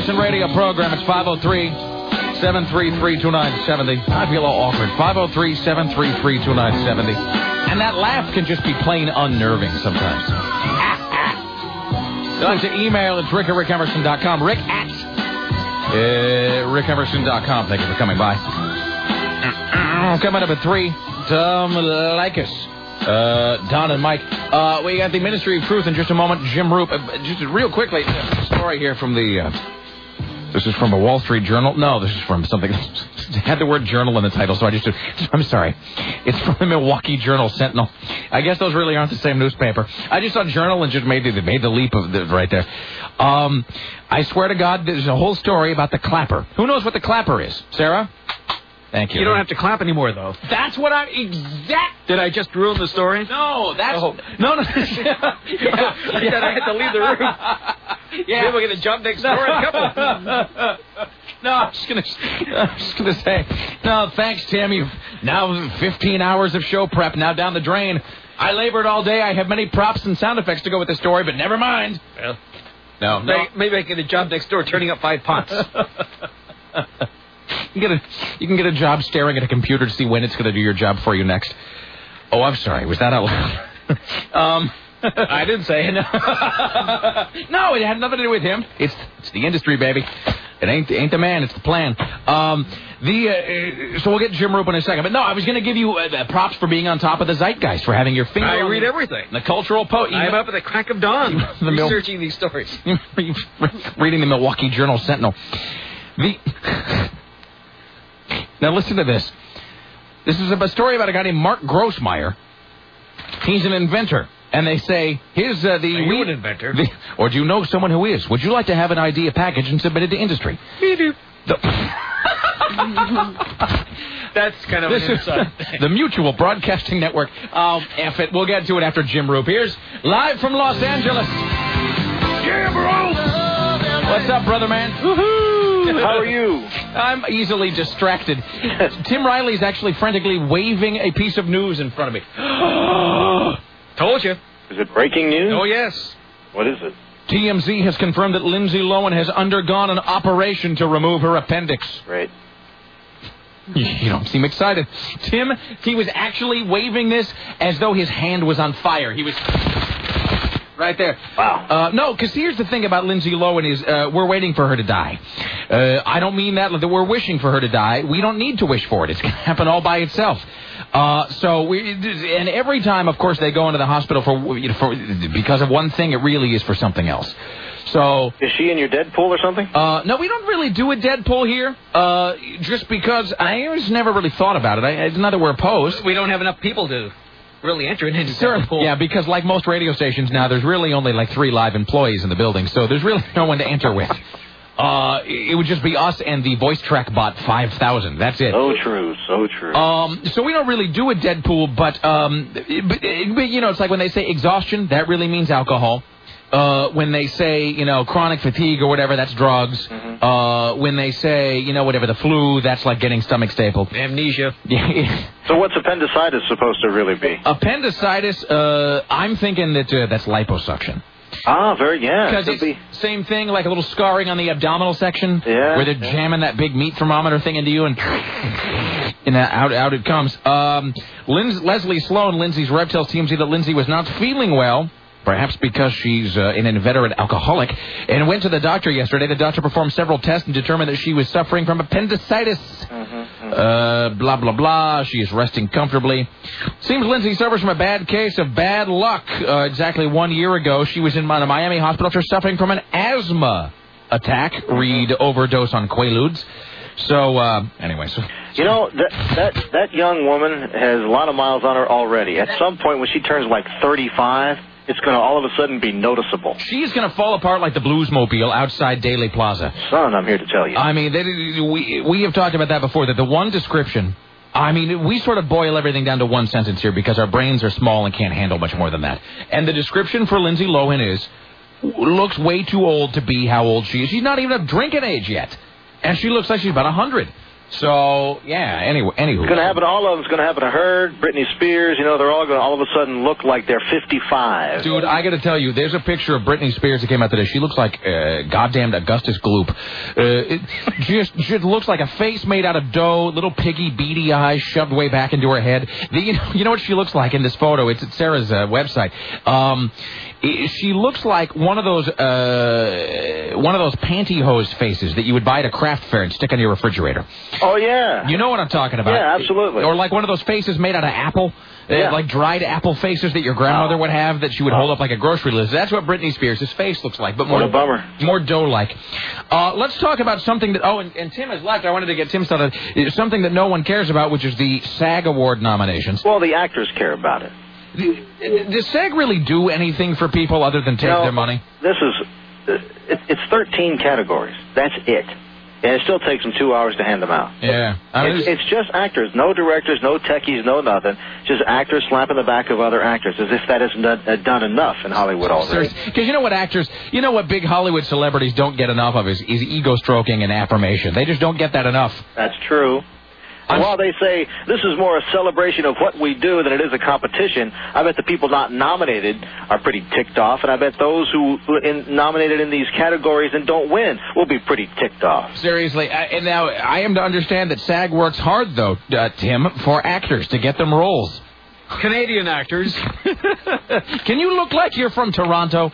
Carson radio program. It's 503-733-2970. I feel all awkward. 503-733-2970. And that laugh can just be plain unnerving sometimes. You'll have to email at rick@rickemerson.com. Rick at rickemerson.com. Thank you for coming by. Coming up at 3, Tom Likas. Don and Mike. We got the Ministry of Truth in just a moment. Jim Roop. Just real quickly, a story here from the... this is from a Wall Street Journal. No, this is from something... It had the word journal in the title, so I'm sorry. It's from the Milwaukee Journal Sentinel. I guess those really aren't the same newspaper. I just saw journal and just made the leap of right there. I swear to God, there's a whole story about the clapper. Who knows what the clapper is? Sarah? Thank you. You don't have to clap anymore, though. That's what Did I just ruin the story? No, that's... Oh. No. I had to leave the room. Yeah. Maybe we're going to jump next door in a couple. No, I'm just gonna say, no, thanks, Tim. You've now 15 hours of show prep now down the drain. I labored all day. I have many props and sound effects to go with the story, but never mind. Well, no. Maybe I can get a job next door turning up 5 pots. You can get a job staring at a computer to see when it's going to do your job for you next. Oh, I'm sorry. Was that out loud? I didn't say it. No, it had nothing to do with him. It's the industry, baby. It ain't the man. It's the plan. So we'll get Jim Roop in a second. But no, I was going to give you props for being on top of the zeitgeist, for having your finger I on read everything. The cultural I'm up at the crack of dawn researching these stories. Reading the Milwaukee Journal Sentinel. Now listen to this. This is a story about a guy named Mark Grossmeyer. He's an inventor. And they say, here's Are you an inventor? Or do you know someone who is? Would you like to have an idea packaged and submitted to industry? Me do. That's kind of an inside thing. The Mutual Broadcasting Network. Oh, F it. We'll get to it after Jim Roop. Here's live from Los Angeles. Jim Roop! What's up, brother man? Woohoo! How are you? I'm easily distracted. Tim Riley's actually frantically waving a piece of news in front of me. Told you. Is it breaking news? Oh, yes. What is it? TMZ has confirmed that Lindsay Lohan has undergone an operation to remove her appendix. Right. You don't seem excited. Tim, he was actually waving this as though his hand was on fire. He was... Right there. Wow. No, because here's the thing about Lindsay Lohan is we're waiting for her to die. I don't mean that we're wishing for her to die. We don't need to wish for it. It's going to happen all by itself. And every time, of course, they go into the hospital because of one thing, it really is for something else. So is she in your Deadpool or something? No, we don't really do a Deadpool here. Just because I just never really thought about it. It's not that we're opposed. We don't have enough people to really enter into Sure. Deadpool. Yeah, because like most radio stations now, there's really only like 3 live employees in the building, so there's really no one to enter with. It would just be us and the voice track bot 5,000. That's it. So true, so true. So we don't really do a Deadpool, but you know, it's like when they say exhaustion, that really means alcohol. When they say, chronic fatigue or whatever, that's drugs. Mm-hmm. When they say, whatever, the flu, that's like getting stomach stapled. Amnesia. So what's appendicitis supposed to really be? Appendicitis, I'm thinking that that's liposuction. Ah, Because it's same thing, like a little scarring on the abdominal section, where they're jamming that big meat thermometer thing into you, and out it comes. Leslie Sloan, Lindsay's rep, tells TMZ that Lindsay was not feeling well, perhaps because she's an inveterate alcoholic, and went to the doctor yesterday. The doctor performed several tests and determined that she was suffering from appendicitis. Blah, blah, blah. She is resting comfortably. Seems Lindsay suffers from a bad case of bad luck. Exactly 1 year ago, she was in a Miami hospital after suffering from an asthma attack. Read overdose on Quaaludes. So, anyway. That young woman has a lot of miles on her already. At some point when she turns like 35... it's going to all of a sudden be noticeable. She's going to fall apart like the Bluesmobile outside Daily Plaza. Son, I'm here to tell you. I mean, we have talked about that before, that the one description, I mean, we sort of boil everything down to one sentence here because our brains are small and can't handle much more than that. And the description for Lindsay Lohan looks way too old to be how old she is. She's not even of drinking age yet. And she looks like she's about 100. So, yeah, anyway. It's going to happen to all of them. It's going to happen to her, Britney Spears. They're all going to all of a sudden look like they're 55. Dude, I got to tell you, there's a picture of Britney Spears that came out today. She looks like goddamned Augustus Gloop. It just looks like a face made out of dough, little piggy, beady eyes shoved way back into her head. You know what she looks like in this photo? It's at Sarah's website. She looks like one of those pantyhose faces that you would buy at a craft fair and stick on your refrigerator. Oh, yeah. You know what I'm talking about. Yeah, absolutely. Or like one of those faces made out of apple. Yeah. Like dried apple faces that your grandmother would have that she would hold up like a grocery list. That's what Britney Spears' face looks like, but more dough-like. Let's talk about something that... Oh, and Tim has left. I wanted to get Tim started. Something that no one cares about, which is the SAG Award nominations. Well, the actors care about it. Does SAG really do anything for people other than take their money? It's 13 categories. That's it. And it still takes them 2 hours to hand them out. Yeah. It's just actors. No directors, no techies, no nothing. Just actors slapping the back of other actors as if that isn't done enough in Hollywood already. Because you know what big Hollywood celebrities don't get enough of is ego stroking and affirmation. They just don't get that enough. That's true. And while they say this is more a celebration of what we do than it is a competition, I bet the people not nominated are pretty ticked off, and I bet those who nominated in these categories and don't win will be pretty ticked off. Seriously, and now I am to understand that SAG works hard, though, Tim, for actors to get them roles. Canadian actors. Can you look like you're from Toronto?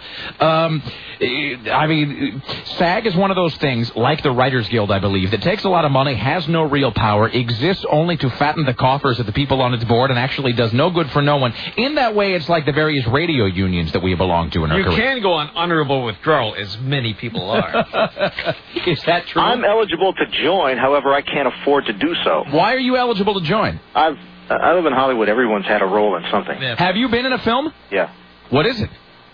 I mean, SAG is one of those things, like the Writers Guild, I believe, that takes a lot of money, has no real power, exists only to fatten the coffers of the people on its board, and actually does no good for no one. In that way, it's like the various radio unions that we belong to in our career. You can go on honorable withdrawal, as many people are. Is that true? I'm eligible to join, however, I can't afford to do so. Why are you eligible to join? I live in Hollywood. Everyone's had a role in something. Yeah. Have you been in a film? Yeah. What is it?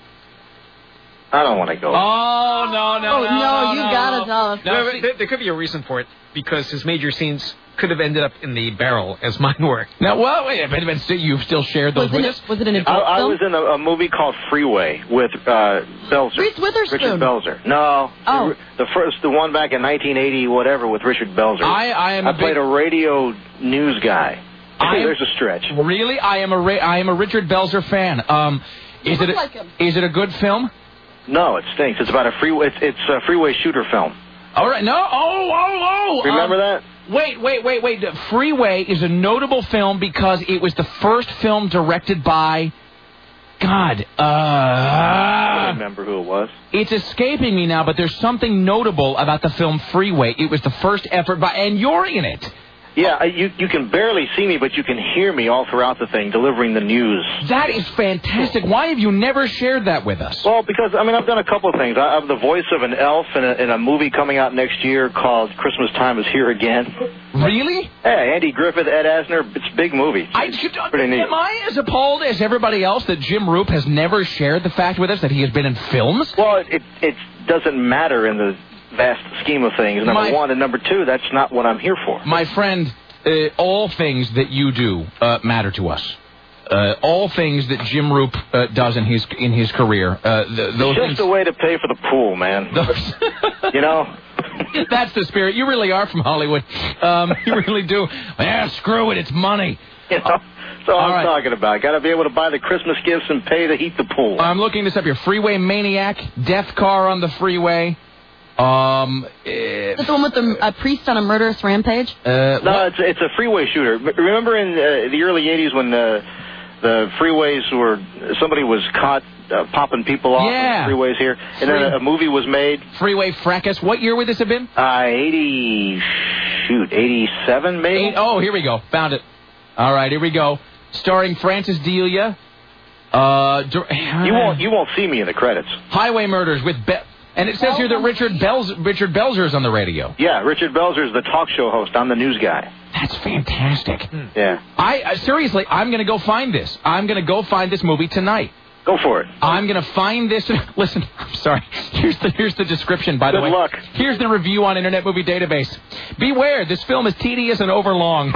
I don't want to go. Oh, no, you gotta tell us. No, there could be a reason for it, because his major scenes could have ended up in the barrel, as mine were. Now, well, wait, but you've still shared those with us? Was it an adult film? I was in a movie called Freeway with Belzer. Reese Witherspoon. Richard Belzer. No. Oh. The one back in 1980, whatever, with Richard Belzer. I played a radio news guy. There's a stretch. Really? I am a Richard Belzer fan. Is it a good film? No, it stinks. It's about a freeway. It's a freeway shooter film. All right. No. Oh. Remember that? Wait. Freeway is a notable film because it was the first film directed by... God. I don't remember who it was. It's escaping me now, but there's something notable about the film Freeway. It was the first effort by... And you're in it. Yeah, you can barely see me, but you can hear me all throughout the thing, delivering the news. That is fantastic. Why have you never shared that with us? Well, because, I've done a couple of things. I'm the voice of an elf in a movie coming out next year called Christmas Time Is Here Again. Really? Yeah, Andy Griffith, Ed Asner. It's a big movie. Pretty neat. Am I as appalled as everybody else that Jim Roop has never shared the fact with us that he has been in films? Well, it doesn't matter in the vast scheme of things, number one. And number two, that's not what I'm here for. My friend, all things that you do matter to us. All things that Jim Roop does in his career. It's just a way to pay for the pool, man. You know? That's the spirit. You really are from Hollywood. You really do. Yeah, screw it. It's money. You know? That's all I'm talking about. Got to be able to buy the Christmas gifts and pay to heat the pool. I'm looking this up here. Freeway Maniac, Death Car on the Freeway. Is that the one with the priest on a murderous rampage? No, it's a freeway shooter. Remember in the early 80s when the freeways somebody was caught popping people off on the freeways here, and then a movie was made. Freeway Fracas. What year would this have been? 87 maybe? Oh, here we go. Found it. All right, here we go. Starring Francis Delia. You won't see me in the credits. Highway Murders with and it says here that Richard Belzer is on the radio. Yeah, Richard Belzer is the talk show host. I'm the news guy. That's fantastic. Yeah. Seriously, I'm going to go find this. I'm going to go find this movie tonight. Go for it. I'm going to find this. Listen, I'm sorry. Here's the description, by the way. Good luck. Here's the review on Internet Movie Database. Beware, this film is tedious and overlong.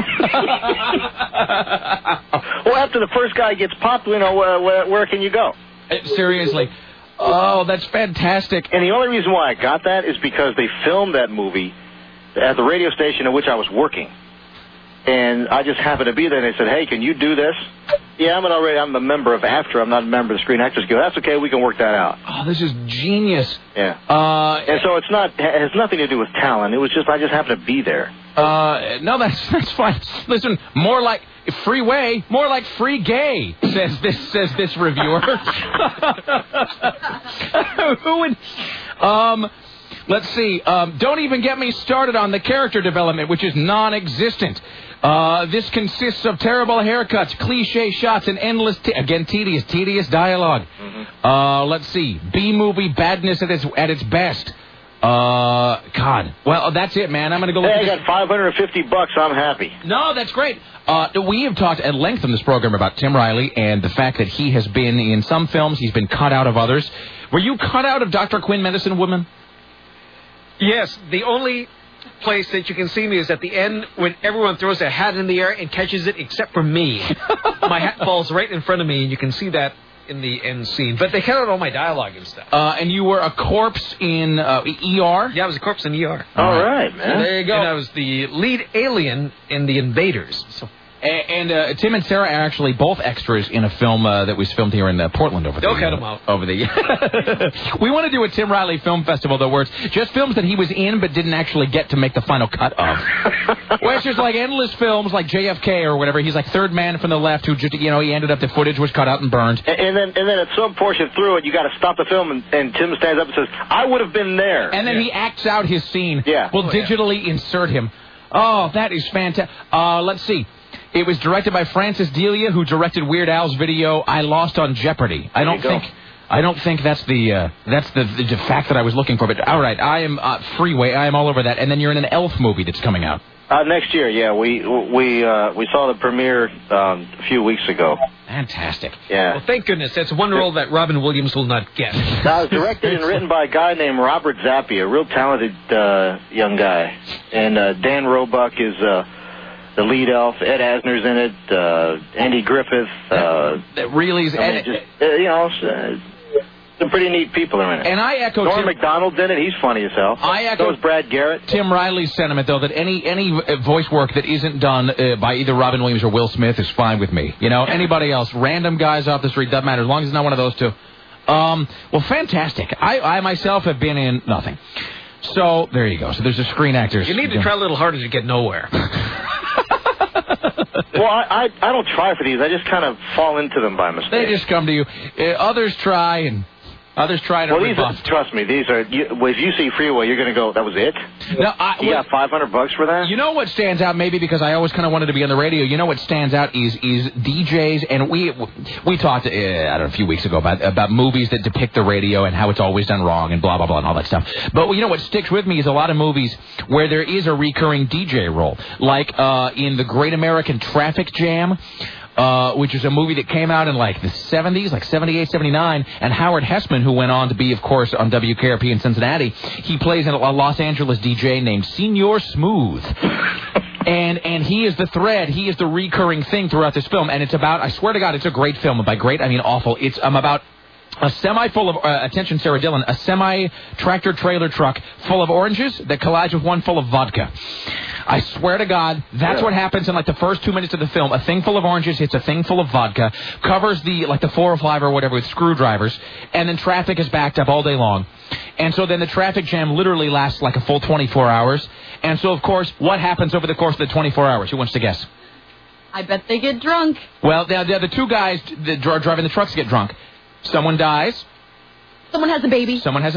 Well, after the first guy gets popped, where can you go? Seriously. Oh, that's fantastic. And the only reason why I got that is because they filmed that movie at the radio station in which I was working. And I just happened to be there, and they said, hey, can you do this? Yeah, I'm a member of AFTRA. I'm not a member of the Screen Actors Guild. That's okay. We can work that out. Oh, this is genius. Yeah. And so it has nothing to do with talent. It was just I just happened to be there. No, that's fine. Listen, more like freeway, more like free gay, says this reviewer. Who would? Let's see. Don't even get me started on the character development, which is non-existent. This consists of terrible haircuts, cliche shots, and endless, tedious dialogue. Mm-hmm. Let's see. B-movie badness at its best. God. Well, that's it, man. I'm going to go look at I got $550. I'm happy. No, that's great. We have talked at length on this program about Tim Riley and the fact that he has been in some films. He's been cut out of others. Were you cut out of Dr. Quinn, Medicine Woman? Yes. The only place that you can see me is at the end when everyone throws their hat in the air and catches it except for me. My hat falls right in front of me, and you can see that in the end scene. But they cut out all my dialogue and stuff. And you were a corpse in ER? Yeah, I was a corpse in ER. All right, man. There you go. And I was the lead alien in The Invaders. So. And Tim and Sarah are actually both extras in a film that was filmed here in Portland over Don't cut them out. We want to do a Tim Riley Film Festival, though, where it's just films that he was in but didn't actually get to make the final cut of. Where it's just like endless films like JFK or whatever. He's like third man from the left who just, he ended up, the footage was cut out and burned. And then at some portion through it, you got to stop the film, and Tim stands up and says, I would have been there. And then he acts out his scene. Yeah. We'll digitally insert him. Oh, that is fantastic. Let's see. It was directed by Francis Delia, who directed Weird Al's video "I Lost on Jeopardy." I don't think that's the fact that I was looking for. But all right, I am Freeway. I am all over that. And then you're in an Elf movie that's coming out next year. Yeah, we saw the premiere a few weeks ago. Fantastic. Yeah. Well, thank goodness. That's one role that Robin Williams will not get. Now, it was directed and written by a guy named Robert Zappi, a real talented young guy, and Dan Roebuck is. The lead elf, Ed Asner's in it, Andy Griffith. Really is some pretty neat people are in it. And I echo Norm Macdonald's in it. He's funny as hell. I echo so is Brad Garrett. Tim Riley's sentiment, though, that any voice work that isn't done by either Robin Williams or Will Smith is fine with me. Anybody else, random guys off the street, doesn't matter, as long as it's not one of those two. Well, fantastic. I myself have been in nothing. So, there you go. So there's the Screen Actors. You need to try a little harder to get nowhere. Well, I don't try for these. I just kind of fall into them by mistake. They just come to you. Others try and rebuff. Trust me, these are. If you see Freeway, you're going to go, that was it? No, you got $500 for that? You know what stands out, maybe because I always kind of wanted to be on the radio, you know what stands out is DJs, and we talked, a few weeks ago about movies that depict the radio and how it's always done wrong and blah, blah, blah, and all that stuff. But you know what sticks with me is a lot of movies where there is a recurring DJ role, like in The Great American Traffic Jam, which is a movie that came out in like the 70s, like 78, 79, and Howard Hessman, who went on to be, of course, on WKRP in Cincinnati, he plays in a Los Angeles DJ named Senor Smooth. And he is the thread, he is the recurring thing throughout this film, and it's about, I swear to God, it's a great film, and by great, I mean awful. It's about a semi full of, attention Sarah Dillon, a semi-tractor trailer truck full of oranges that collides with one full of vodka. I swear to God, that's what happens in like the first 2 minutes of the film. A thing full of oranges hits a thing full of vodka, covers the 405 or whatever with screwdrivers, and then traffic is backed up all day long. And so then the traffic jam literally lasts like a full 24 hours. And so, of course, what happens over the course of the 24 hours? Who wants to guess? I bet they get drunk. Well, the two guys that are driving the trucks get drunk. Someone dies. Someone has a baby.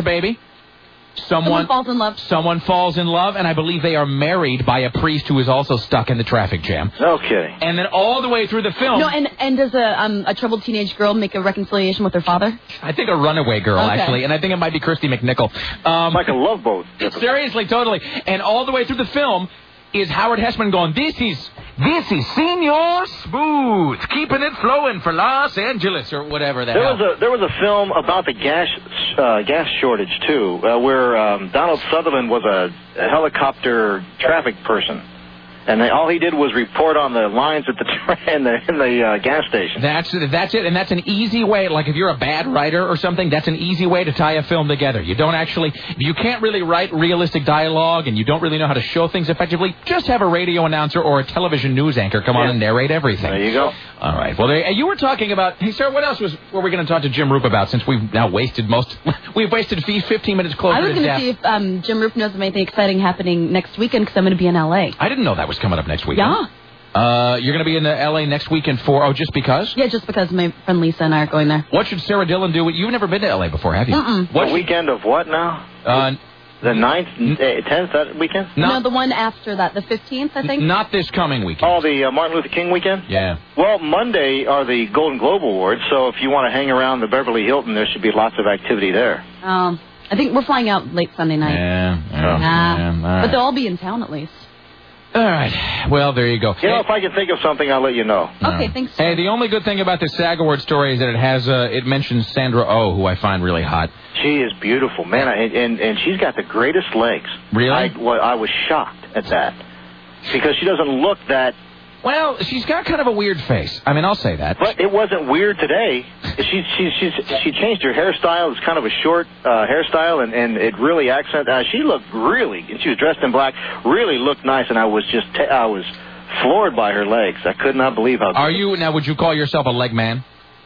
Someone falls in love. Someone falls in love, and I believe they are married by a priest who is also stuck in the traffic jam. No kidding. And then all the way through the film... No, and does a troubled teenage girl make a reconciliation with her father? I think a runaway girl, actually, and I think it might be Christy McNichol. Like a Love Boat. Seriously, totally. And all the way through the film is Howard Hessman going, This is Senor Smooth, keeping it flowing for Los Angeles, or whatever the hell. There was a film about the gas shortage, too, where Donald Sutherland was a helicopter traffic person. And all he did was report on the lines at in the gas station. That's it, and that's an easy way. Like if you're a bad writer or something, that's an easy way to tie a film together. You can't really write realistic dialogue, and you don't really know how to show things effectively. Just have a radio announcer or a television news anchor come on and narrate everything. There you go. All right. Well, you were talking about. Hey, Sarah, what else were we going to talk to Jim Roop about? Since we've now wasted 15 minutes closer to death. I was going to see if Jim Roop knows of anything exciting happening next weekend because I'm going to be in L.A. I didn't know that was coming up next weekend. Yeah. You're going to be in L.A. next weekend just because? Yeah, just because my friend Lisa and I are going there. What should Sarah Dillon do? You've never been to L.A. before, have you? The weekend of what now? The 9th, 10th, that weekend? No, the one after that, the 15th, I think. Not this coming weekend. Oh, the Martin Luther King weekend? Yeah. Well, Monday are the Golden Globe Awards, so if you want to hang around the Beverly Hilton, there should be lots of activity there. I think we're flying out late Sunday night. Yeah. But they'll all be in town at least. All right. Well, there you go. If I can think of something, I'll let you know. Okay, thanks. Hey, the only good thing about this SAG Award story is that it mentions Sandra Oh, who I find really hot. She is beautiful, man, and she's got the greatest legs. Really? I was shocked at that because she doesn't look that. Well, she's got kind of a weird face. I mean, I'll say that. But it wasn't weird today. She changed her hairstyle. It's kind of a short hairstyle, and it really she looked and she was dressed in black, really looked nice, and I was floored by her legs. I could not believe how. Would you call yourself a leg man?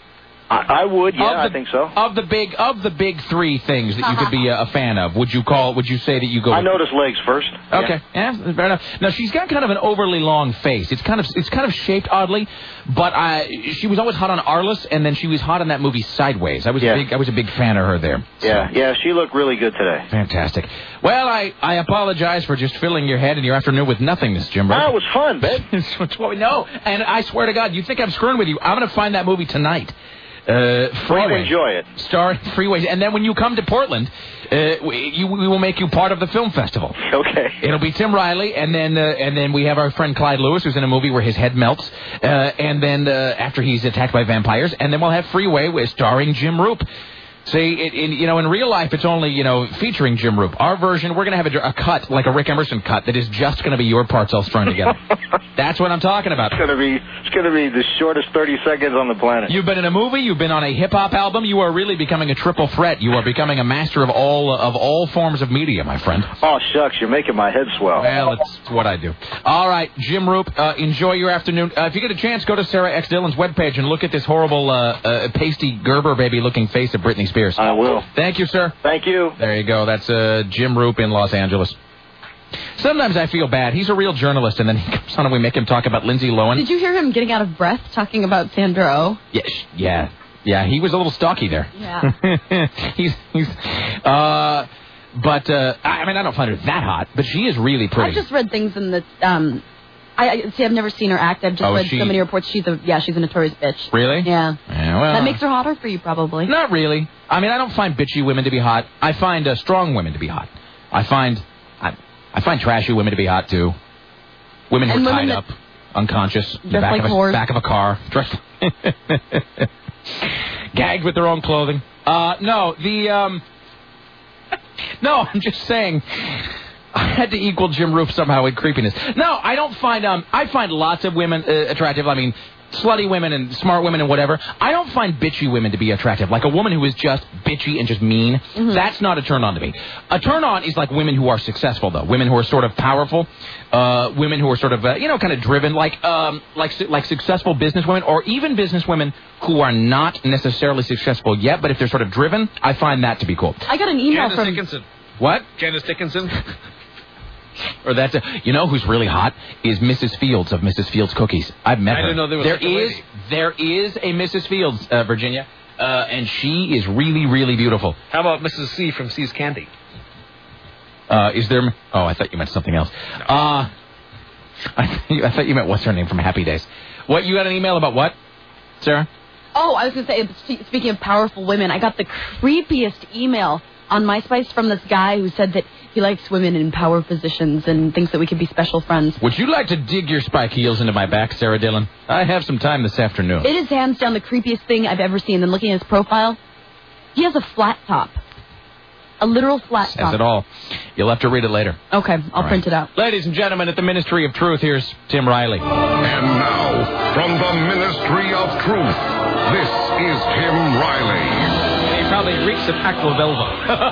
I would, I think so. Of the big three things that you could be a fan of, would you say that you go? I noticed legs first. Okay, yeah, fair enough. Now she's got kind of an overly long face. It's kind of shaped oddly, but she was always hot on Arliss, and then she was hot in that movie Sideways. I was a big fan of her there. So. Yeah, she looked really good today. Fantastic. Well, I apologize for just filling your head and your afternoon with nothingness, Jim. No, it was fun, babe. That's what we know. And I swear to God, you think I'm screwing with you? I'm going to find that movie tonight. Freeway. Enjoy it. Starring Freeways. And then when you come to Portland, we will make you part of the film festival. Okay. It'll be Tim Riley, and then we have our friend Clyde Lewis, who's in a movie where his head melts, and then after he's attacked by vampires, and then we'll have Freeway starring Jim Roop. See, in real life, it's only, featuring Jim Roop. Our version, we're going to have a cut, like a Rick Emerson cut, that is just going to be your parts all strung together. That's what I'm talking about. It's going to be the shortest 30 seconds on the planet. You've been in a movie. You've been on a hip-hop album. You are really becoming a triple threat. You are becoming a master of all forms of media, my friend. Oh, shucks. You're making my head swell. Well, it's what I do. All right, Jim Roop, enjoy your afternoon. If you get a chance, go to Sarah X. Dillon's webpage and look at this horrible, pasty Gerber baby-looking face of Britney Spears. I will. Thank you, sir. Thank you. There you go. That's Jim Roop in Los Angeles. Sometimes I feel bad. He's a real journalist, and then he comes on and we make him talk about Lindsay Lohan. Did you hear him getting out of breath talking about Sandra Oh? Yeah, he was a little stocky there. Yeah. But I don't find her that hot, but she is really pretty. I've just read things in the, I've never seen her act. I've just read so many reports. She's a notorious bitch. Really? Yeah. Well, that makes her hotter for you, probably. Not really. I mean, I don't find bitchy women to be hot. I find strong women to be hot. I find trashy women to be hot too. Women who are tied up, unconscious, in the back of a car, dressed, gagged with their own clothing. No, I'm just saying. I had to equal Jim Roop somehow in creepiness. No, I don't find. I find lots of women attractive. I mean, slutty women and smart women and whatever. I don't find bitchy women to be attractive. Like a woman who is just bitchy and just mean. Mm-hmm. That's not a turn on to me. A turn on is like women who are successful, though. Women who are sort of powerful. Women who are sort of kind of driven, like successful businesswomen, or even businesswomen who are not necessarily successful yet, but if they're sort of driven, I find that to be cool. I got an email Janice from Dickinson. What? Janice Dickinson. Or that's who's really hot is Mrs. Fields of Mrs. Fields Cookies. I've met her. I didn't know there was there is a Mrs. Fields, Virginia, and she is really, really beautiful. How about Mrs. C from C's Candy? Is there? Oh, I thought you meant something else. No. I thought you meant what's her name from Happy Days. What, you got an email about what, Sarah? Oh, I was going to say, speaking of powerful women, I got the creepiest email on MySpace from this guy who said that he likes women in power positions and thinks that we could be special friends. Would you like to dig your spike heels into my back, Sarah Dillon? I have some time this afternoon. It is hands down the creepiest thing I've ever seen. And looking at his profile, he has a flat top. A literal flat top. Says it all. You'll have to read it later. Okay, I'll print it out. Ladies and gentlemen, at the Ministry of Truth, here's Tim Riley. And now, from the Ministry of Truth, this is Tim Riley. He probably reeks of Aqua Velva.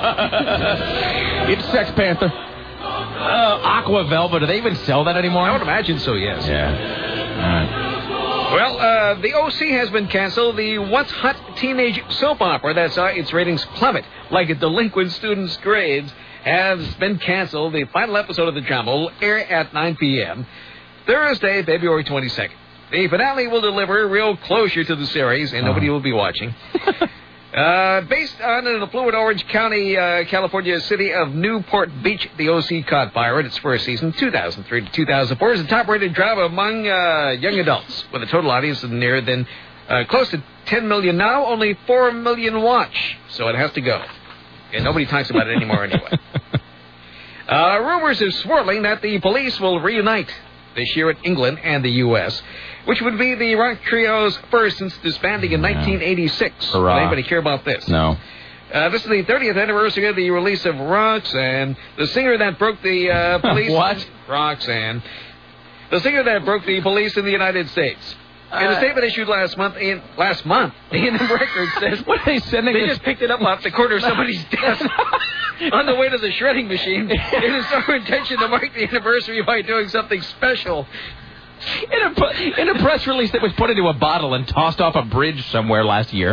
It's Sex Panther. Aqua Velva. Do they even sell that anymore? I would imagine so, yes. Yeah. All right. Well, the OC has been canceled. The once hot teenage soap opera that saw its ratings plummet like a delinquent student's grades has been canceled. The final episode of the drama will air at 9 p.m. Thursday, February 22nd. The finale will deliver real closure to the series, and nobody will be watching. Based on an affluent Orange County, California city of Newport Beach, the OC caught fire in its first season, 2003 to 2004, is the top-rated drama among young adults, with a total audience of near than close to 10 million now, only 4 million watch, so it has to go. And nobody talks about it anymore anyway. Rumors are swirling that the police will reunite this year in England and the U.S., which would be the rock trio's first since disbanding in 1986. Does anybody care about this? No. This is the 30th anniversary of the release of Roxanne, the singer that broke the police. What? Roxanne. The singer that broke the police in the United States. In a statement issued last month, A&M Records says what are they sending? They just picked it up off the corner of somebody's desk on the way to the shredding machine. It is our intention to mark the anniversary by doing something special. In a press release that was put into a bottle and tossed off a bridge somewhere last year.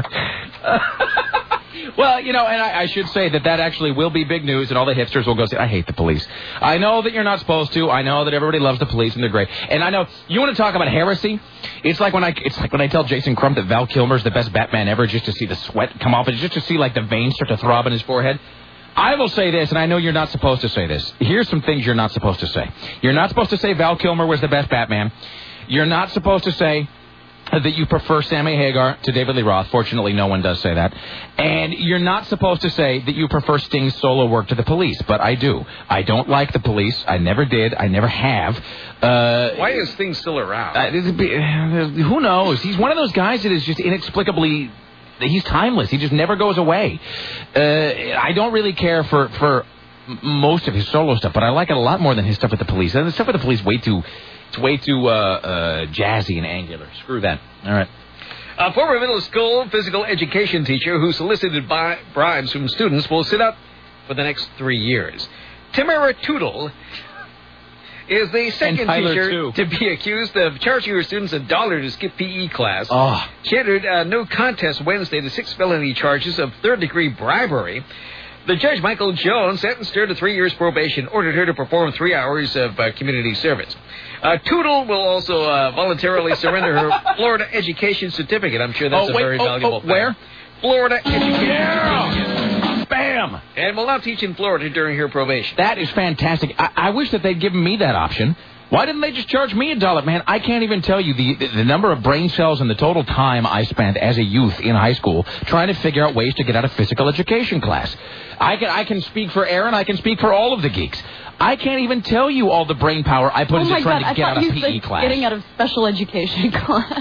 Well, and I should say that actually will be big news, and all the hipsters will go say, I hate the police. I know that you're not supposed to. I know that everybody loves the police, and they're great. And I know, you want to talk about heresy? It's like when I tell Jason Crump that Val Kilmer's the best Batman ever, just to see the sweat come off, and just to see, like, the veins start to throb in his forehead. I will say this, and I know you're not supposed to say this. Here's some things you're not supposed to say. You're not supposed to say Val Kilmer was the best Batman. You're not supposed to say that you prefer Sammy Hagar to David Lee Roth. Fortunately, no one does say that. And you're not supposed to say that you prefer Sting's solo work to the Police, but I do. I don't like the Police. I never did. I never have. Why is Sting still around? Who knows? He's one of those guys that is just inexplicably... He's timeless. He just never goes away. I don't really care for most of his solo stuff, but I like it a lot more than his stuff with the Police. And the stuff with the Police way too jazzy and angular. Screw that. All right. A former middle school physical education teacher who solicited bribes from students will sit out for the next 3 years. Tamara Tootle is the second teacher to be accused of charging her students $1 to skip PE class. Oh. She entered no contest Wednesday to 6 felony charges of third-degree bribery. The judge, Michael Jones, sentenced her to 3 years probation, ordered her to perform 3 hours of community service. Tootle will also voluntarily surrender her Florida education certificate. I'm sure that's a very valuable thing. Where? Florida education certificate. Bam! And will now teach in Florida during her probation. That is fantastic. I wish that they'd given me that option. Why didn't they just charge me $1? Man, I can't even tell you the number of brain cells and the total time I spent as a youth in high school trying to figure out ways to get out of physical education class. I can speak for Aaron. I can speak for all of the geeks. I can't even tell you all the brain power I put into trying to get out of PE class. Getting out of special education class.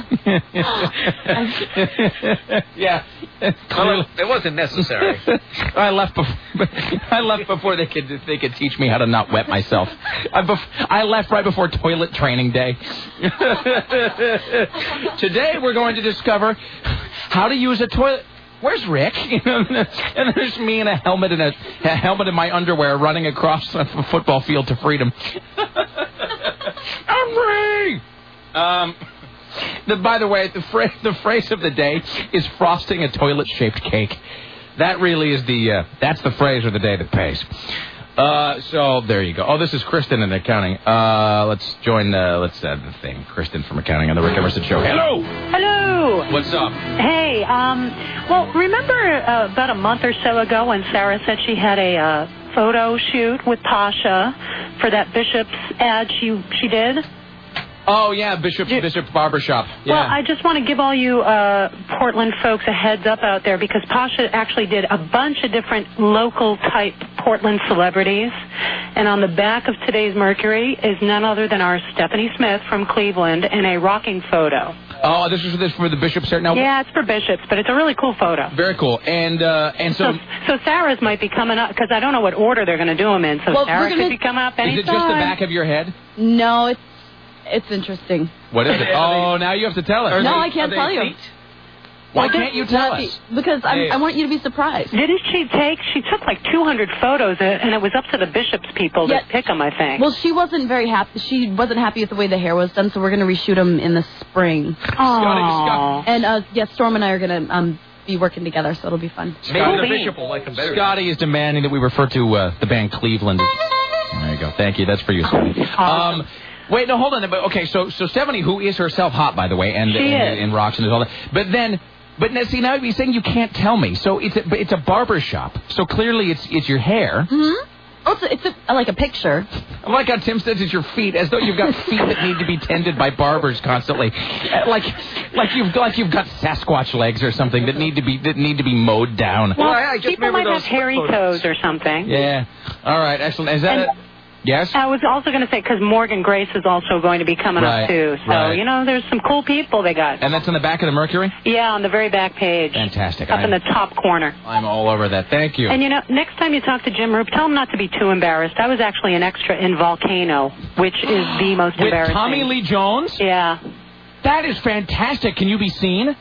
Yeah. Well, it wasn't necessary. I left before they could teach me how to not wet myself. I left right before toilet training day. Today we're going to discover how to use a toilet. Where's Rick? And there's me in a helmet and a helmet in my underwear running across a football field to freedom. I'm free! By the way, the phrase of the day is frosting a toilet-shaped cake. That really is that's the phrase of the day that pays. So there you go. Oh, this is Kristen in accounting. Let's join the thing. Kristen from accounting on the Rick Emerson Show. Hello. Hello. What's up? Hey. Well, remember about a month or so ago when Sarah said she had a photo shoot with Tasha for that Bishop's ad she did? Oh, yeah, Bishop Barbershop. Yeah. Well, I just want to give all you Portland folks a heads up out there because Tasha actually did a bunch of different local-type Portland celebrities. And on the back of today's Mercury is none other than our Stephanie Smith from Cleveland in a rocking photo. Oh, this is for the Bishop's hair now? Yeah, it's for Bishop's, but it's a really cool photo. Very cool. And so Sarah's might be coming up, because I don't know what order they're going to do them in, so Sarah could be coming up anytime. Is it just the back of your head? No, it's interesting. What is it? Oh, now you have to tell us. No, I can't tell you. Why can't you tell us? Because I want you to be surprised. Didn't she took like 200 photos, and it was up to the Bishop's people to pick them, I think. Well, she wasn't very happy. She wasn't happy with the way the hair was done, so we're going to reshoot them in the spring. Oh. And, Storm and I are going to be working together, so it'll be fun. Maybe the Bishop will like them better. Scotty is demanding that we refer to the band Cleveland. There you go. Thank you. That's for you, Scotty. Awesome. Wait, no, hold on. Okay, so Stephanie, who is herself hot, by the way, and rocks and all that. But see, now you're saying you can't tell me. So it's a barber shop. So clearly it's your hair. Mm-hmm. Oh, it's like a picture. I like how Tim says it's your feet, as though you've got feet that need to be tended by barbers constantly, like you've got Sasquatch legs or something that need to be mowed down. Well, people might have hairy toes or something. Yeah. All right. Excellent. Is that it? Yes? I was also going to say, because Morgan Grace is also going to be coming up, too. So, there's some cool people they got. And that's on the back of the Mercury? Yeah, on the very back page. Fantastic. Up in the top corner. I'm all over that. Thank you. And, next time you talk to Jim Roop, tell him not to be too embarrassed. I was actually an extra in Volcano, which is the most embarrassing. With Tommy Lee Jones? Yeah. That is fantastic. Can you be seen?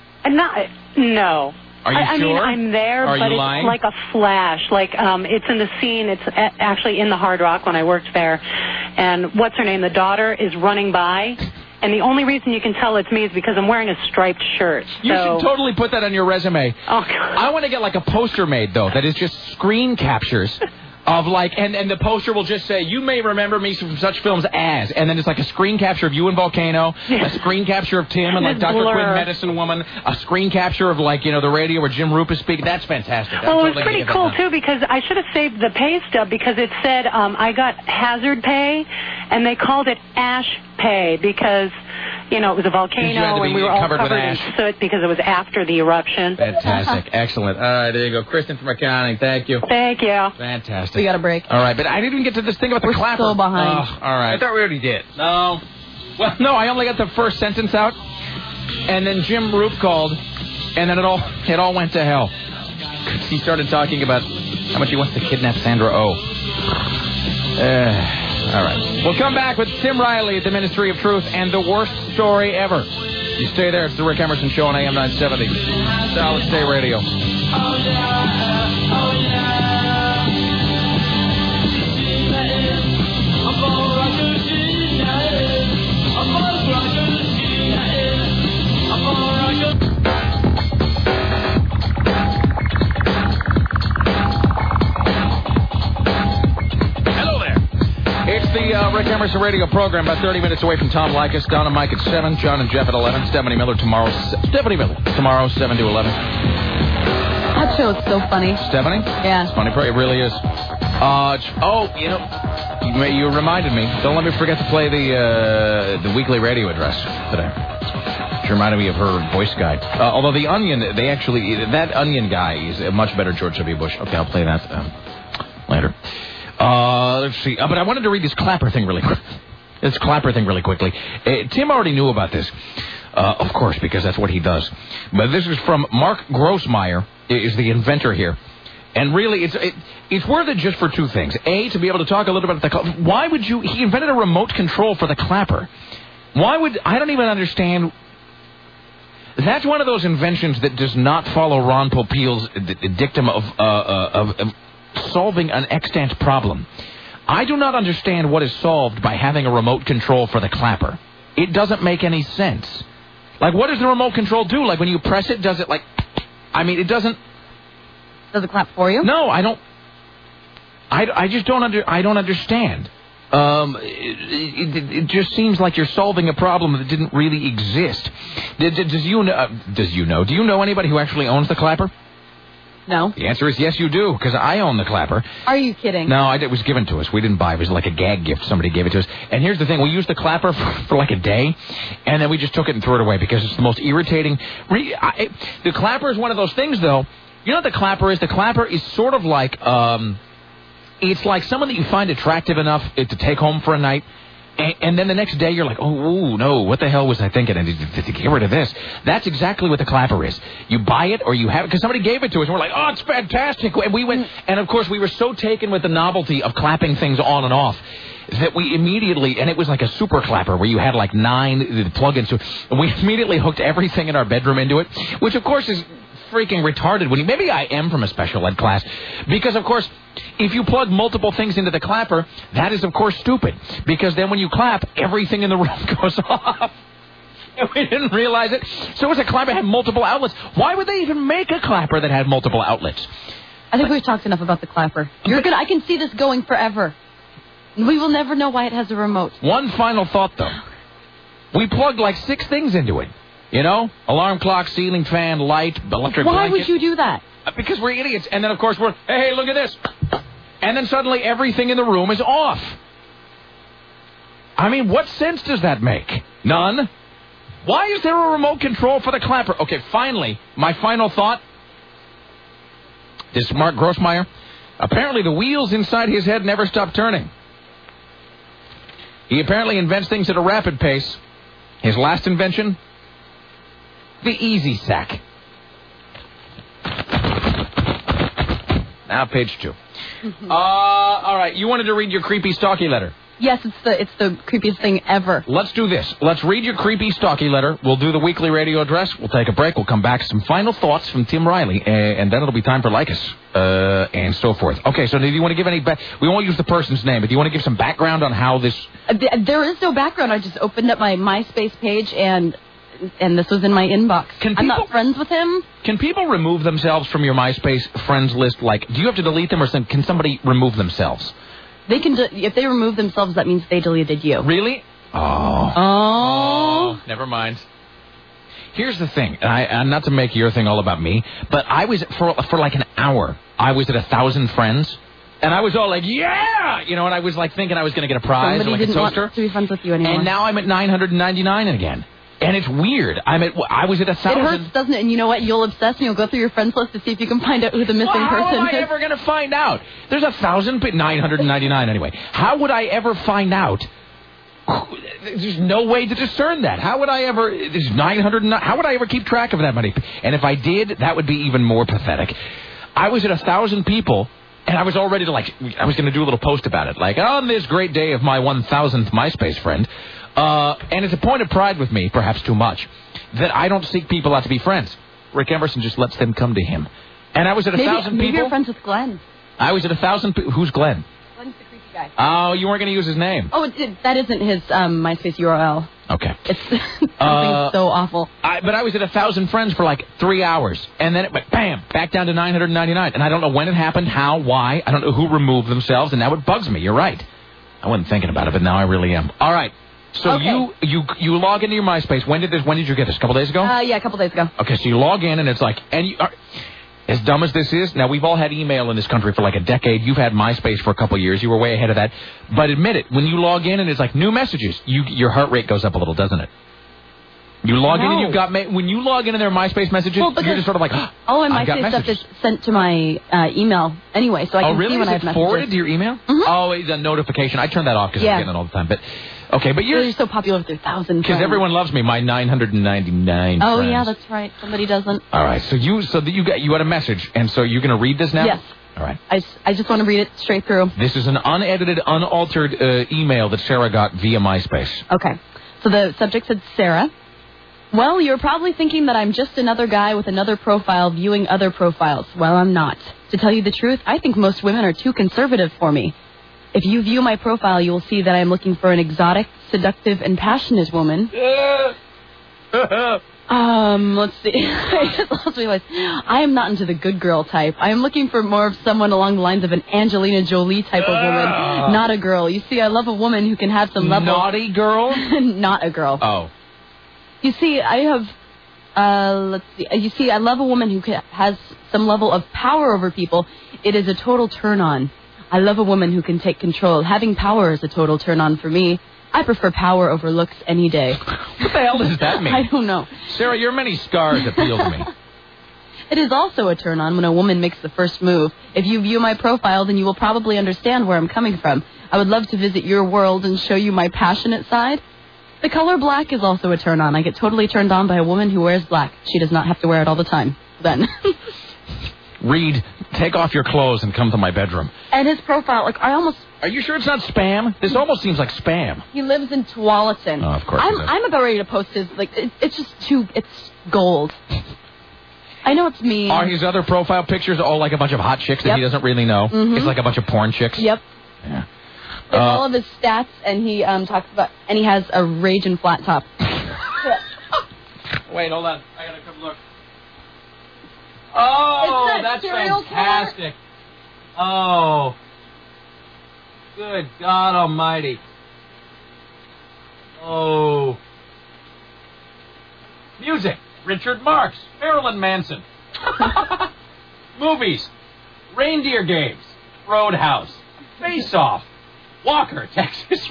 No. Are you sure? I mean, I'm there, but it's like a flash. Like, it's in the scene. It's actually in the Hard Rock when I worked there. And what's her name? The daughter is running by. And the only reason you can tell it's me is because I'm wearing a striped shirt. You should totally put that on your resume. Oh, God. I want to get like a poster made, though, that is just screen captures of like, and the poster will just say, you may remember me from such films as, and then it's like a screen capture of you in Volcano, a screen capture of Tim and like Dr. Quinn, Medicine Woman, a screen capture of like, the radio where Jim Roop is speaking. That's fantastic. Well, it was pretty cool, too, because I should have saved the pay stub because it said I got hazard pay, and they called it ash pay because... it was a volcano, and we were all covered in soot because it was after the eruption. Fantastic. Excellent. All right, there you go. Kristen from accounting, thank you. Thank you. Fantastic. We got a break. All right, but I didn't even get to this thing about the clapper. We're so behind. Oh, all right. I thought we already did. No. Well, no, I only got the first sentence out, and then Jim Roop called, and then it all went to hell. He started talking about how much he wants to kidnap Sandra Oh. All right. We'll come back with Tim Riley at the Ministry of Truth and the worst story ever. You stay there. It's the Rick Emerson Show on AM 970. Solid State Radio. It's the Rick Emerson radio program, about 30 minutes away from Tom Likas. Don and Mike at 7, John and Jeff at 11, Stephanie Miller tomorrow, 7 to 11. That show is so funny. Stephanie? Yeah. It's funny. It really is. You reminded me. Don't let me forget to play the weekly radio address today. She reminded me of her voice guide. Although the Onion, that Onion guy is a much better George W. Bush. Okay, I'll play that later. Let's see. But I wanted to read this Clapper thing really quickly. Tim already knew about this, of course, because that's what he does. But this is from Mark Grossmeyer, is the inventor here. And really, it's worth it just for two things. A, to be able to talk a little bit about he invented a remote control for the Clapper. I don't even understand. That's one of those inventions that does not follow Ron Popeil's dictum of solving an extant problem. I do not understand what is solved by having a remote control for the Clapper. It doesn't make any sense. Like, what does the remote control do? Like, when you press it, does it like... it doesn't... Does it clap for you? No, I don't... I just don't understand. It just seems like you're solving a problem that didn't really exist. Do you know anybody who actually owns the Clapper? No. The answer is yes, you do, because I own the Clapper. Are you kidding? No, it was given to us. We didn't buy it. It was like a gag gift. Somebody gave it to us. And here's the thing. We used the Clapper for like a day, and then we just took it and threw it away because it's the most irritating. The Clapper is one of those things, though. You know what the Clapper is? The Clapper is sort of like, it's like someone that you find attractive enough to take home for a night, And then the next day you're like, oh, no, what the hell was I thinking? And to get rid of this. That's exactly what the clapper is. You buy it or you have it because somebody gave it to us. And we're like, oh, it's fantastic. And we went, and of course we were so taken with the novelty of clapping things on and off that we immediately, and it was like a super clapper where you had like 9 plug-ins to it. And we immediately hooked everything in our bedroom into it, which of course is freaking retarded. Maybe I am from a special ed class, because of course if you plug multiple things into the clapper, that is of course stupid, because then when you clap, everything in the room goes off. And we didn't realize it. So as a clapper had multiple outlets. Why would they even make a clapper that had multiple outlets? I think we've talked enough about the clapper. I can see this going forever. We will never know why it has a remote. One final thought though. We plugged like 6 things into it. You know, alarm clock, ceiling fan, light, electric blanket. Why would you do that? Because we're idiots. And then, of course, we're, hey, look at this. And then suddenly everything in the room is off. I mean, what sense does that make? None. Why is there a remote control for the clapper? Okay, finally, my final thought. This is Mark Grossmeyer. Apparently the wheels inside his head never stop turning. He apparently invents things at a rapid pace. His last invention? The Easy Sack. Now, page 2. All right, you wanted to read your creepy, stalky letter. Yes, it's the creepiest thing ever. Let's do this. Let's read your creepy, stalky letter. We'll do the weekly radio address. We'll take a break. We'll come back. Some final thoughts from Tim Riley, and then it'll be time for Like Us, and so forth. Okay, so do you want to give any... we won't use the person's name, but do you want to give some background on how this... There is no background. I just opened up my MySpace page, and this was in my inbox. I'm not friends with him. Can people remove themselves from your MySpace friends list? Like, do you have to delete them, or can somebody remove themselves? They can. If they remove themselves, that means they deleted you. Really? Oh. Never mind. Here's the thing, and not to make your thing all about me, but I was, for like an hour, I was at 1,000 friends, and I was all like, yeah! You know, and I was like thinking I was going to get a prize or like a toaster. Somebody didn't want to be friends with you anymore. And now I'm at 999 again. And it's weird. I was at 1,000. It hurts, doesn't it? And you know what? You'll obsess and you'll go through your friends list to see if you can find out who the missing person is. How am I ever going to find out? There's 999 anyway. How would I ever find out? There's no way to discern that. How would I ever... There's 909. How would I ever keep track of that many? And if I did, that would be even more pathetic. I was at 1,000 people, and I was all ready to, I was going to do a little post about it. Like, on this great day of my 1,000th MySpace friend... and it's a point of pride with me, perhaps too much, that I don't seek people out to be friends. Rick Emerson just lets them come to him. And I was at 1,000 people. Maybe you're friends with Glenn. I was at 1,000 people. Who's Glenn? Glenn's the creepy guy. Oh, you weren't going to use his name. Oh, that isn't his MySpace URL. Okay. It's something so awful. But I was at 1,000 friends for like 3 hours. And then it went, bam, back down to 999. And I don't know when it happened, how, why. I don't know who removed themselves. And now it bugs me. You're right. I wasn't thinking about it, but now I really am. All right. So okay. you log into your MySpace. When did you get this? A couple days ago? Yeah, a couple days ago. Okay, so you log in and it's like, as dumb as this is, now we've all had email in this country for like a decade. You've had MySpace for a couple years. You were way ahead of that. But admit it, when you log in and it's like new messages, your heart rate goes up a little, doesn't it? You log in and you've got, when you log into their MySpace messages, you're just sort of like, all my MySpace stuff is sent to my email anyway, so I can see when I have messages. Forwarded to your email? Mm-hmm. Oh, the notification. I turn that off because I'm getting it all the time. But okay, but you're so popular with your 1,000 friends. Because everyone loves me, my 999 Oh, friends. yeah, that's right. Somebody doesn't. All right, so you got a message, and so you're going to read this now? Yes. All right. I just want to read it straight through. This is an unedited, unaltered email that Sarah got via MySpace. Okay. So the subject said, Sarah. Well, you're probably thinking that I'm just another guy with another profile viewing other profiles. Well, I'm not. To tell you the truth, I think most women are too conservative for me. If you view my profile, you will see that I am looking for an exotic, seductive, and passionate woman. Let's see. I just lost my voice. I am not into the good girl type. I am looking for more of someone along the lines of an Angelina Jolie type of woman, not a girl. You see, I love a woman who can have some level. Naughty girl? Not a girl. Oh. You see, I have, let's see. You see, I love a woman who has some level of power over people. It is a total turn-on. I love a woman who can take control. Having power is a total turn-on for me. I prefer power over looks any day. What the hell does that mean? I don't know. Sarah, your many scars appeal to me. It is also a turn-on when a woman makes the first move. If you view my profile, then you will probably understand where I'm coming from. I would love to visit your world and show you my passionate side. The color black is also a turn on. I get totally turned on by a woman who wears black. She does not have to wear it all the time. Then. Reed, take off your clothes and come to my bedroom. And his profile, like, Are you sure it's not spam? This almost seems like spam. He lives in Tualatin. Oh, of course I'm about ready to post his, like, it's just it's gold. I know it's mean. Are his other profile pictures all like a bunch of hot chicks that he doesn't really know? Mm-hmm. It's like a bunch of porn chicks? Yep. Yeah. It's all of his stats, and he talks about, and he has a raging flat top. Wait, hold on. I gotta come look. Oh, that's fantastic. Oh. Good God Almighty. Oh. Music. Richard Marx. Marilyn Manson. Movies. Reindeer Games. Roadhouse. Face Off. Walker, Texas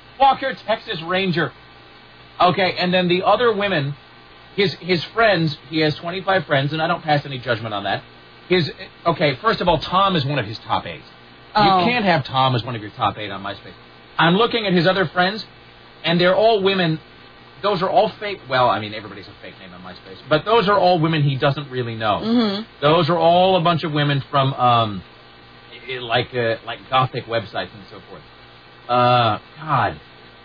Ranger. Okay, and then the other women, his friends, he has 25 friends, and I don't pass any judgment on that. First of all, Tom is one of his top 8. Oh. You can't have Tom as one of your top 8 on MySpace. I'm looking at his other friends, and they're all women. Those are all fake. Well, I mean, everybody's a fake name on MySpace. But those are all women he doesn't really know. Mm-hmm. Those are all a bunch of women from, like Gothic websites and so forth. God.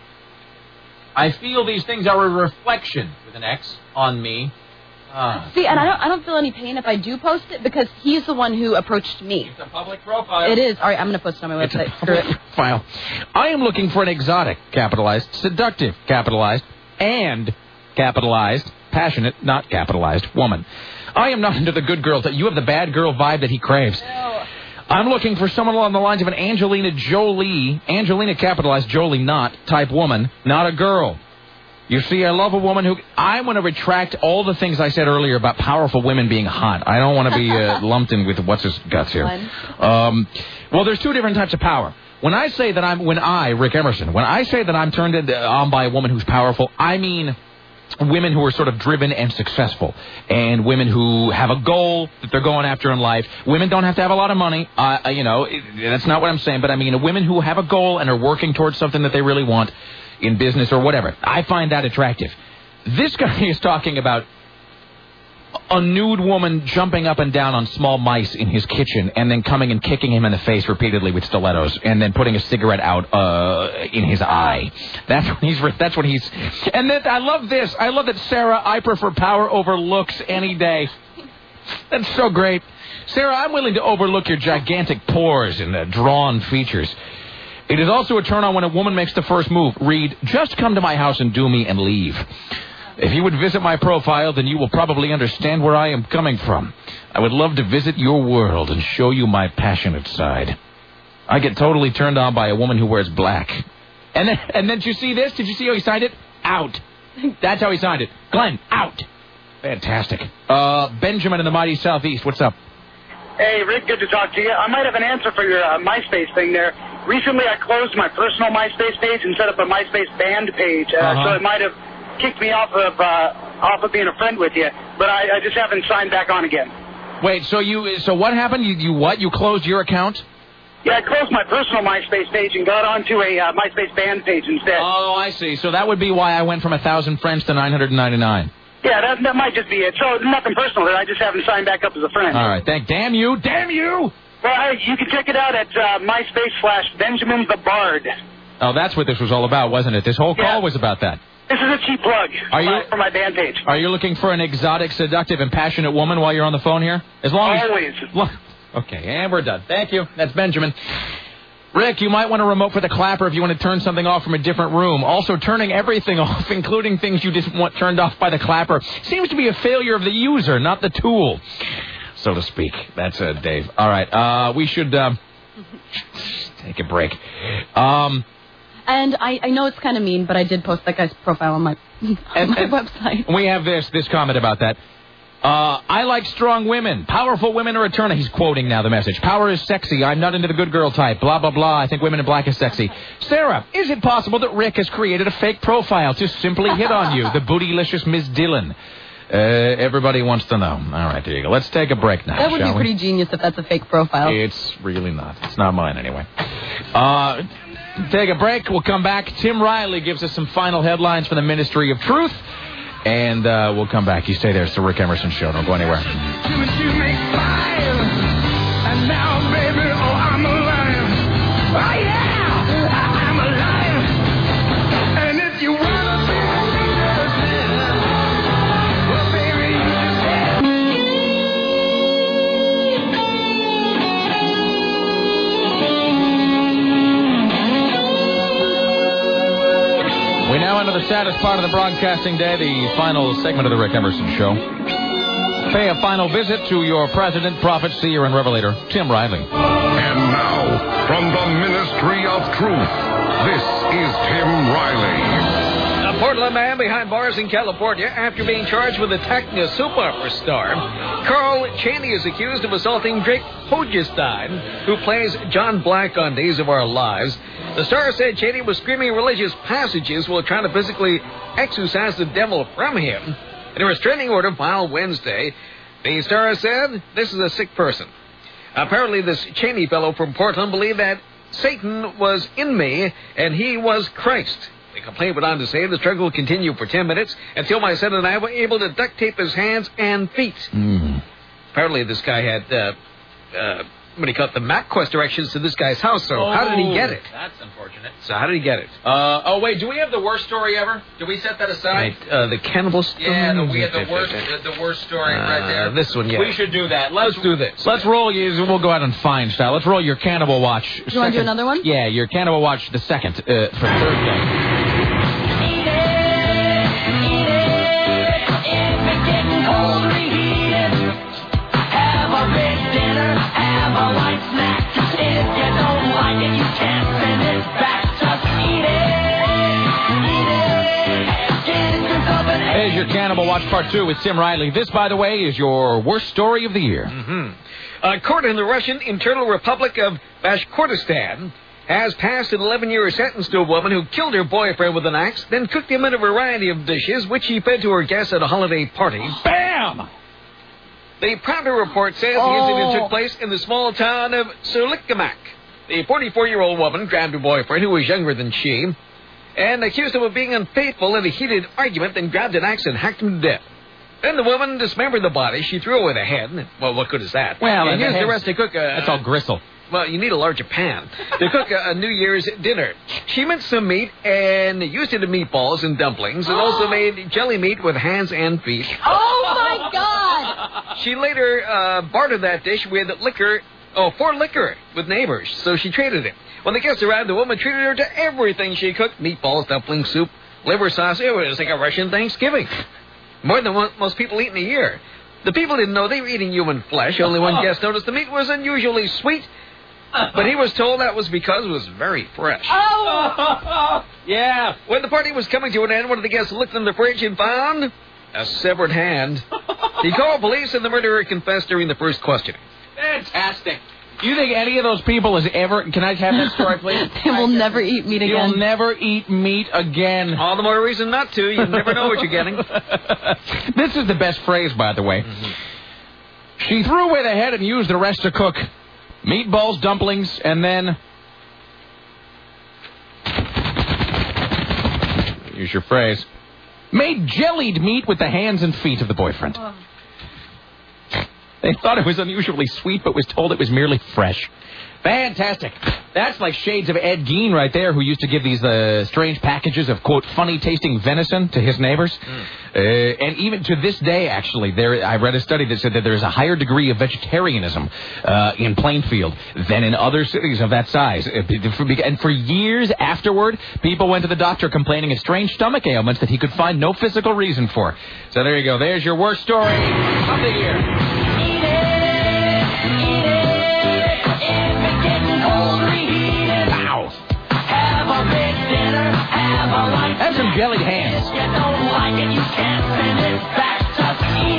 I feel these things are a reflection, with an X, on me. See, and I don't feel any pain if I do post it, because he's the one who approached me. It's a public profile. It is. All right, I'm going to post it on my website. It's a public profile. I am looking for an exotic, capitalized, seductive, capitalized, and capitalized, passionate, not capitalized, woman. I am not into the good girls. You have the bad girl vibe that he craves. No. I'm looking for someone along the lines of an Angelina Jolie, Angelina capitalized, Jolie not, type woman, not a girl. You see, I love a woman who... I want to retract all the things I said earlier about powerful women being hot. I don't want to be lumped in with what's-his-guts here. Well, there's two different types of power. When I say that Rick Emerson, when I say that I'm turned on by a woman who's powerful, I mean... women who are sort of driven and successful, and women who have a goal that they're going after in life. Women don't have to have a lot of money, that's not what I'm saying, but I mean women who have a goal and are working towards something that they really want in business or whatever. I find that attractive. This guy is talking about a nude woman jumping up and down on small mice in his kitchen and then coming and kicking him in the face repeatedly with stilettos and then putting a cigarette out in his eye. That's what he's... And then I love this. I love that, Sarah, I prefer power over looks any day. That's so great. Sarah, I'm willing to overlook your gigantic pores and drawn features. It is also a turn on when a woman makes the first move. Read, just come to my house and do me and leave. If you would visit my profile, then you will probably understand where I am coming from. I would love to visit your world and show you my passionate side. I get totally turned on by a woman who wears black. And then did you see this? Did you see how he signed it? Out. That's how he signed it. Glenn, out. Fantastic. Benjamin in the mighty Southeast, what's up? Hey, Rick, good to talk to you. I might have an answer for your MySpace thing there. Recently, I closed my personal MySpace page and set up a MySpace band page, so it might have kicked me off of being a friend with you, but I just haven't signed back on again. Wait, so what happened? You closed your account? Yeah, I closed my personal MySpace page and got onto a MySpace band page instead. Oh, I see. So that would be why I went from 1,000 friends to 999. Yeah, that might just be it. So nothing personal there. I just haven't signed back up as a friend. All right. Damn you! Well, hey, you can check it out at MySpace/Benjamin the Bard. Oh, that's what this was all about, wasn't it? This whole call was about that. This is a cheap plug for my band page. Are you looking for an exotic, seductive, and passionate woman while you're on the phone here? Always. Okay, and we're done. Thank you. That's Benjamin. Rick, you might want to remote for the clapper if you want to turn something off from a different room. Also, turning everything off, including things you just want turned off by the clapper, seems to be a failure of the user, not the tool, so to speak. That's Dave. All right, we should take a break. And I know it's kind of mean, but I did post that guy's profile on my website. We have this comment about that. I like strong women. Powerful women are a turn. He's quoting now the message. Power is sexy. I'm not into the good girl type. Blah, blah, blah. I think women in black is sexy. Sarah, is it possible that Rick has created a fake profile to simply hit on you? The bootylicious Ms. Dillon. Everybody wants to know. All right, there you go. Let's take a break now, That would be pretty genius if that's a fake profile. It's really not. It's not mine anyway. Take a break. We'll come back. Tim Riley gives us some final headlines for the Ministry of Truth. And we'll come back. You stay there. It's the Rick Emerson Show. Don't go anywhere. And now, baby, I'm a lion. Oh, yeah, I'm a lion. And if you want to be well, baby, you We now enter the saddest part of the broadcasting day, the final segment of the Rick Emerson Show. Pay a final visit to your president, prophet, seer, and revelator, Tim Riley. And now, from the Ministry of Truth, this is Tim Riley. A Portland man behind bars in California after being charged with attacking a soap opera star. Carl Chaney is accused of assaulting Drake Hogestyn, who plays John Black on Days of Our Lives. The star said Chaney was screaming religious passages while trying to physically exorcise the devil from him. In a restraining order filed Wednesday, the star said, "This is a sick person." Apparently, this Chaney fellow from Portland believed that Satan was in me and he was Christ. The complaint went on to say the struggle continued for 10 minutes until my son and I were able to duct tape his hands and feet. Apparently, this guy had, what do you call it, the MapQuest directions to this guy's house. So how did he get it? That's unfortunate. So how did he get it? Wait, do we have the worst story ever? Did we set that aside? Right, the cannibal story? Yeah, we had the worst story right there. This one, yeah. We should do that. Let's do this. Let's roll you. We'll go out on fine style. Let's roll your Cannibal Watch. You want to do another one? Yeah, your Cannibal Watch the second for Thursday. Here's your Cannibal Watch Part 2 with Tim Riley. This, by the way, is your worst story of the year. A court in the Russian Internal Republic of Bashkortostan has passed an 11-year sentence to a woman who killed her boyfriend with an axe, then cooked him in a variety of dishes, which she fed to her guests at a holiday party. Bam! The Prouder report says the incident took place in the small town of Sulikamak. The 44-year-old woman grabbed her boyfriend, who was younger than she, and accused him of being unfaithful in a heated argument, then grabbed an axe and hacked him to death. Then the woman dismembered the body. She threw away the head. Well, what good is that? Well, and used the rest to cook a... That's all gristle. Well, you need a larger pan to cook a New Year's dinner. She minced some meat and used it in meatballs and dumplings, and also made jelly meat with hands and feet. Oh, my God! She later bartered that dish with for liquor with neighbors, so she traded it. When the guests arrived, the woman treated her to everything she cooked: meatballs, dumplings, soup, liver sauce. It was like a Russian Thanksgiving. More than most people eat in a year. The people didn't know they were eating human flesh. Only one guest noticed the meat was unusually sweet, but he was told that was because it was very fresh. Yeah. When the party was coming to an end, one of the guests looked in the fridge and found a severed hand. He called police, and the murderer confessed during the first questioning. Fantastic. Do you think any of those people has ever... Can I have that story, please? They will never eat meat again. You'll never eat meat again. All the more reason not to. You never know what you're getting. This is the best phrase, by the way. She threw away the head and used the rest to cook meatballs, dumplings, and then... Use your phrase. Made jellied meat with the hands and feet of the boyfriend. They thought it was unusually sweet, but was told it was merely fresh. Fantastic. That's like shades of Ed Gein right there, who used to give these strange packages of, quote, funny-tasting venison to his neighbors. And even to this day, actually, I read a study that said that there is a higher degree of vegetarianism in Plainfield than in other cities of that size. And for years afterward, people went to the doctor complaining of strange stomach ailments that he could find no physical reason for. So there you go. There's your worst story of the year. Have some jellied hands. If you don't like it, you can't send it back. Just eat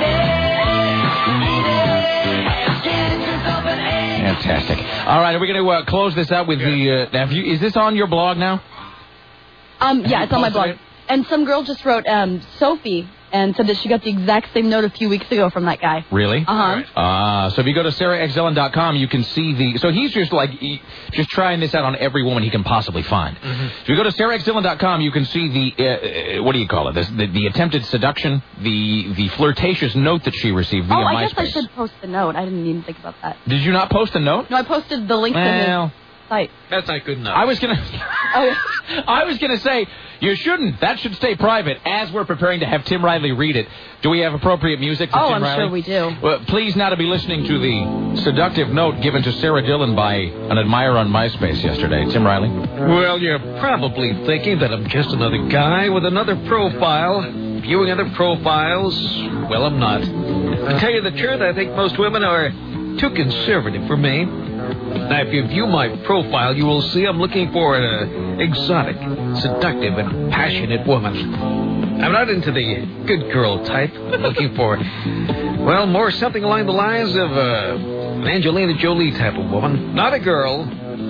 it. Fantastic. All right, are we going to close this out with the... is this on your blog now? Yeah, it's on my blog. And some girl just wrote, Sophie, and said that she got the exact same note a few weeks ago from that guy. Really? Uh-huh. So if you go to SarahXDillon.com, you can see the... So he's just just trying this out on every woman he can possibly find. Mm-hmm. If you go to SarahXDillon.com, you can see the... what do you call it? The attempted seduction, the flirtatious note that she received via MySpace. I guess I should post the note. I didn't even think about that. Did you not post the note? No, I posted the link to his site. That's not good enough. I was gonna say you shouldn't. That should stay private. As we're preparing to have Tim Riley read it, do we have appropriate music for Tim Riley? I'm sure we do. Well, please now to be listening to the seductive note given to Sarah Dillon by an admirer on MySpace yesterday. Tim Riley. Well, you're probably thinking that I'm just another guy with another profile, viewing other profiles. Well, I'm not. To tell you the truth, I think most women are too conservative for me. Now, if you view my profile, you will see I'm looking for an exotic, seductive, and passionate woman. I'm not into the good girl type. I'm looking for, well, more something along the lines of an Angelina Jolie type of woman. Not a girl.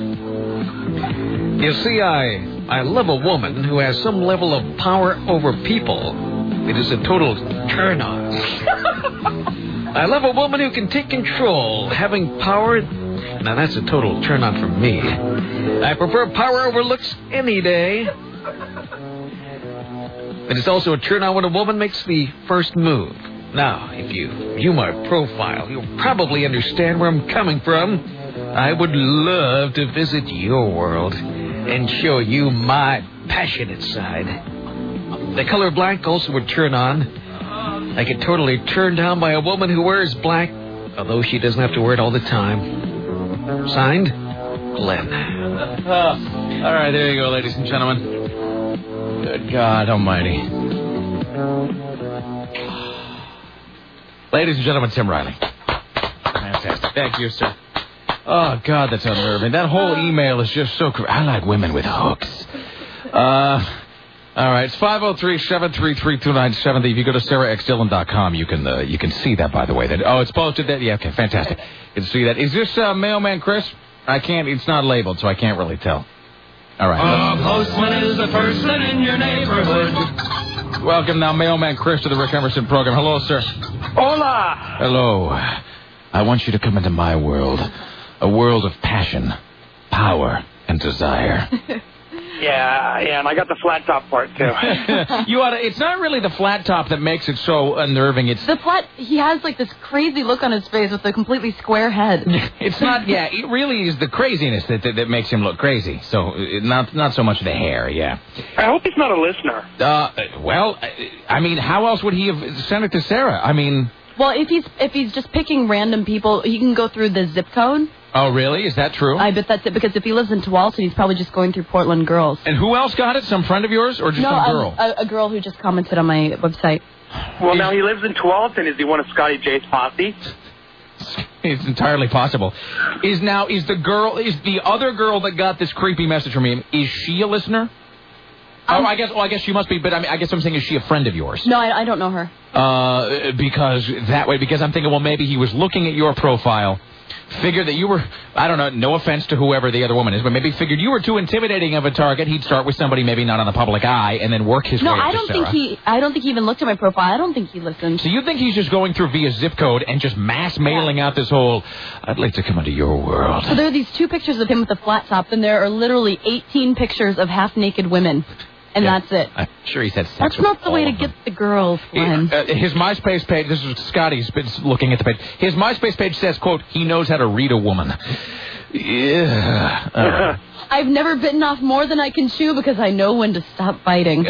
You see, I love a woman who has some level of power over people. It is a total turn-on. I love a woman who can take control, having power. Now, that's a total turn-on for me. I prefer power over looks any day. But it's also a turn-on when a woman makes the first move. Now, if you view my profile, you'll probably understand where I'm coming from. I would love to visit your world and show you my passionate side. The color black also would turn on. I get totally turned on by a woman who wears black, although she doesn't have to wear it all the time. Signed, Glenn. All right, there you go, ladies and gentlemen. Good God almighty. Ladies and gentlemen, Tim Riley. Fantastic. Thank you, sir. Oh, God, that's unnerving. That whole email is just so... I like women with hooks. All right, it's 503-733-2970. If you go to SarahXDillon.com, you can see that, by the way. It's posted there? Yeah, okay, fantastic. You can see that. Is this Mailman Chris? I can't, it's not labeled, so I can't really tell. All right. Postman is the person in your neighborhood. Welcome now, Mailman Chris, to the Rick Emerson program. Hello, sir. Hola. Hello. I want you to come into my world. A world of passion, power, and desire. Yeah, and I got the flat top part, too. It's not really the flat top that makes it so unnerving. It's the flat... He has, this crazy look on his face with a completely square head. It's not... Yeah, it really is the craziness that makes him look crazy. So, not so much the hair, yeah. I hope he's not a listener. How else would he have sent it to Sarah? Well, if he's just picking random people, he can go through the zip code. Oh, really? Is that true? I bet that's it, because if he lives in Tualatin, he's probably just going through Portland girls. And who else got it? Some friend of yours or just some girl? A girl who just commented on my website. Well, now he lives in Tualatin. Is he one of Scotty J's posse? It's entirely possible. Is the other girl that got this creepy message from him, is she a listener? I guess she must be, but I guess I'm saying, is she a friend of yours? No, I don't know her. Because I'm thinking, well, maybe he was looking at your profile, figured that you were, I don't know, no offense to whoever the other woman is, but maybe figured you were too intimidating of a target. He'd start with somebody maybe not on the public eye and then work his way up to Sarah. I don't think he even looked at my profile. I don't think he listened. So you think he's just going through via zip code and just mass mailing out this whole, I'd like to come into your world. So there are these 2 pictures of him with a flat top, and there are literally 18 pictures of half-naked women. And that's it. I'm sure he's had sex That's with not the way to get the girls, Glenn. His MySpace page, this is Scotty's been looking at the page. His MySpace page says, quote, he knows how to read a woman. Yeah. I've never bitten off more than I can chew because I know when to stop biting.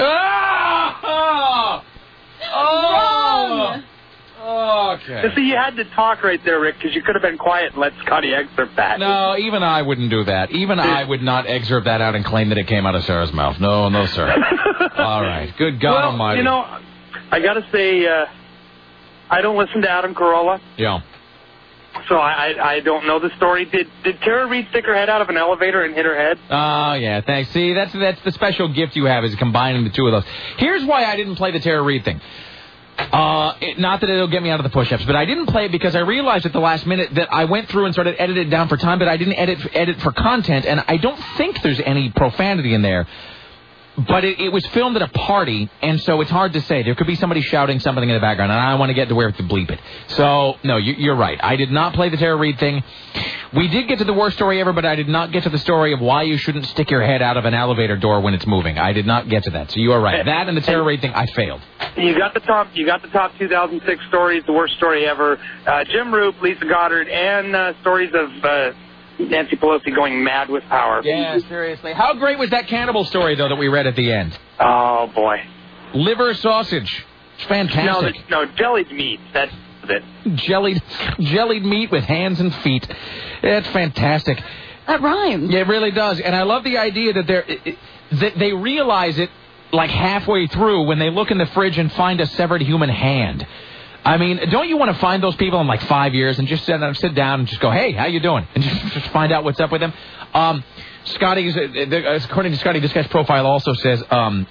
Wrong! Okay. See, you had to talk right there, Rick, because you could have been quiet and let Scotty excerpt that. No, even I wouldn't do that. Even I would not excerpt that out and claim that it came out of Sarah's mouth. No, sir. All right. Good God Almighty. I got to say, I don't listen to Adam Carolla. Yeah. So I don't know the story. Did Tara Reid stick her head out of an elevator and hit her head? Oh, yeah, thanks. See, that's the special gift you have, is combining the two of those. Here's why I didn't play the Tara Reid thing. Not that it'll get me out of the push-ups, but I didn't play it because I realized at the last minute that I went through and started editing it down for time, but I didn't edit for content, and I don't think there's any profanity in there. But it was filmed at a party, and so it's hard to say. There could be somebody shouting something in the background, and I don't want to get to where to bleep it. So, no, you're right. I did not play the Tara Reid thing. We did get to the worst story ever, but I did not get to the story of why you shouldn't stick your head out of an elevator door when it's moving. I did not get to that. So you are right. That and the Tara Reid thing, I failed. You got the top 2006 stories, the worst story ever. Jim Roop, Lisa Goddard, and stories of Nancy Pelosi going mad with power. Yeah, seriously. How great was that cannibal story, though, that we read at the end? Oh, boy. Liver sausage. It's fantastic. No, jellied meat. That's it. Jellied meat with hands and feet. It's fantastic. That rhymes. Yeah, it really does. And I love the idea that they realize it like halfway through when they look in the fridge and find a severed human hand. I mean, don't you want to find those people in like 5 years and just sit down and just go, hey, how you doing? And just find out what's up with them? Scotty's, according to Scotty, this guy's profile also says,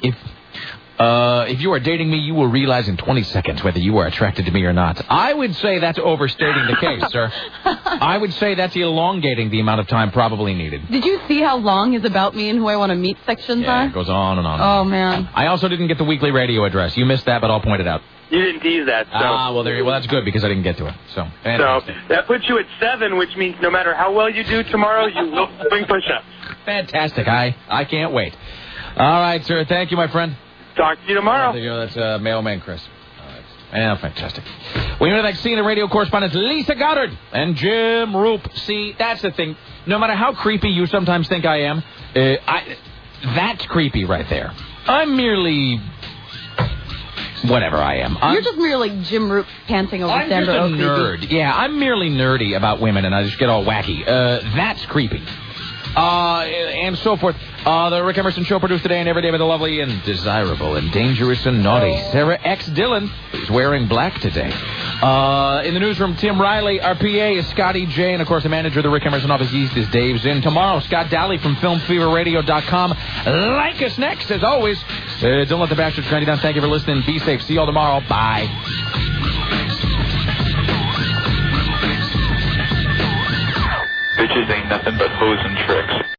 if you are dating me, you will realize in 20 seconds whether you are attracted to me or not. I would say that's overstating the case, sir. I would say that's elongating the amount of time probably needed. Did you see how long his About Me and Who I Want to Meet sections are? Yeah, it goes on and on. Oh, man. I also didn't get the weekly radio address. You missed that, but I'll point it out. You didn't tease that. So. Well, that's good because I didn't get to it. So that puts you at 7, which means no matter how well you do tomorrow, you will bring push-ups. Fantastic. I can't wait. All right, sir. Thank you, my friend. Talk to you tomorrow. There you go. That's Mailman Chris. Fantastic. We want to thank CNN radio correspondents Lisa Goddard and Jim Roop. See, that's the thing. No matter how creepy you sometimes think I am, that's creepy right there. I'm merely whatever I am. You're just merely Jim Roop panting over Sandra I'm just a nerd. Yeah, I'm merely nerdy about women, and I just get all wacky. That's creepy. And so forth. The Rick Emerson Show produced today and every day by the lovely and desirable and dangerous and naughty Sarah X. Dillon, who's wearing black today. In the newsroom, Tim Riley. Our PA is Scotty J. And, of course, the manager of the Rick Emerson office East is Dave Zinn. Tomorrow, Scott Daly from FilmFeverRadio.com. Like us next, as always. Don't let the bastards grind you down. Thank you for listening. Be safe. See you all tomorrow. Bye. Bitches ain't nothing but hoes and tricks.